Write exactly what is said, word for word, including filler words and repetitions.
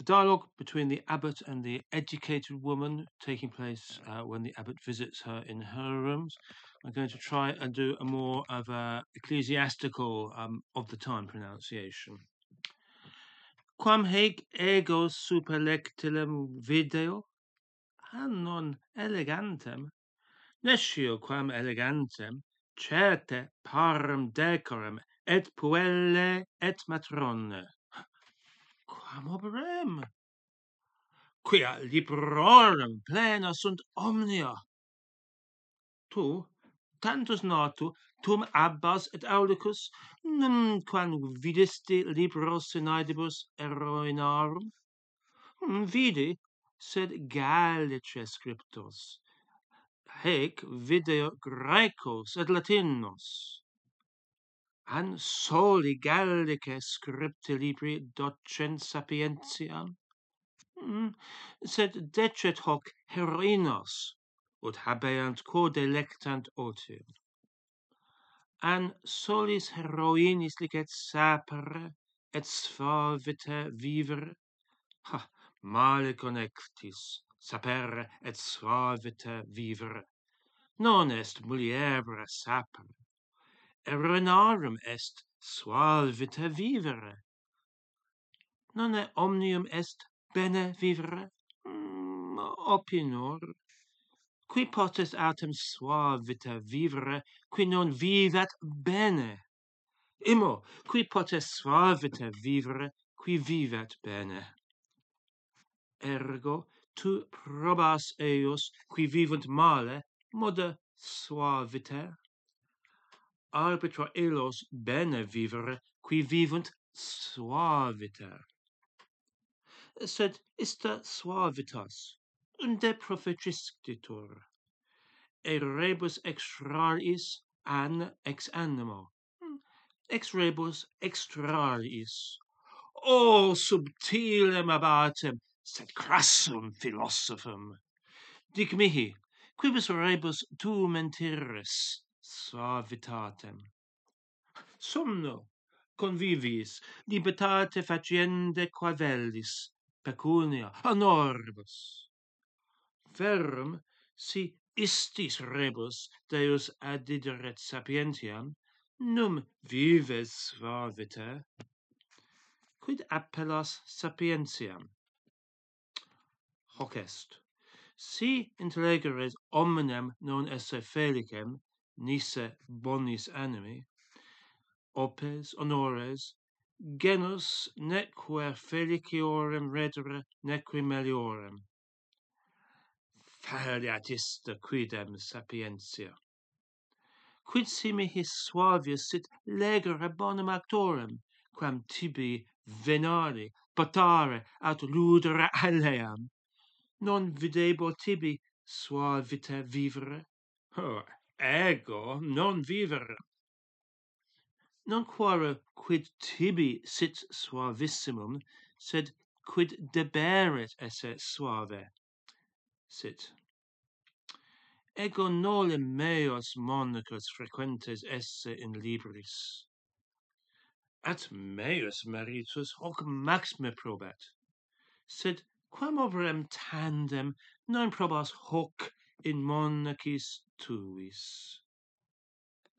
dialogue between the abbot and the educated woman taking place uh, when the abbot visits her in her rooms. I'm going to try and do a more of a ecclesiastical um, of the time pronunciation. Quam haec ego superlectilem video, non elegantem, nescio quam elegantem, certe parem decorum, et puelle et matrone. Quam oberem? Quia librorum plena sunt omnia. Tu, tantus natu, tum abbas et aulicus, numquam vidisti libros senaidibus eroinarum? Vidi, sed Gallice scriptos, haec video Graecos et Latinos. An soli Gallice scripti libri docent sapientiam? Mm, sed decet hoc heroinos, ut habeant quo delectant otium. An solis heroinis licet sapere, et suaviter vivere? Ha, male connectis, sapere et suaviter vivere. Non est muliebra sapere, eroinarum est suaviter vivere. Non est omnium est bene vivere? Mm, opinor. Qui potest autem suaviter vivere, qui non vivat bene? Immo, qui potest suaviter vivere, qui vivat bene? Ergo, tu probas eius, qui vivunt male, moda suaviter? Arbitra illos bene vivere, qui vivunt suaviter. Sed ista suavitas, unde proficiscitur? E rebus extraris an ex animo, ex rebus extraris. O subtilem abbatem, sed crassum philosophum! Dic mihi, quibus rebus tu mentiris suavitatem? Somno, conviviis, libertate faciende quavellis, pecunia, honoribus. Verum, si istis rebus Deus addideret sapientiam, num vives suaviter. Quid appellas sapientiam? Hoc est. Si intellegeres omnem non esse felicem, nisse bonis animi, opes, honores, genus neque feliciorem redere, neque meliorem. Falliat ista quidem sapientia. Quid si mihi suavius sit legere bonum actorem, quam tibi venari, potare aut ludere aleam, non videbo tibi suaviter vivere? Oh, ego non vivere. Non quare quid tibi sit suavissimum, sed quid deberet esse suave. Sit. Ego nolem meos monachus frequentes esse in libris. At meus meritus hoc maxime probat, sed quam oberem tandem non probas hoc in monachis tuis?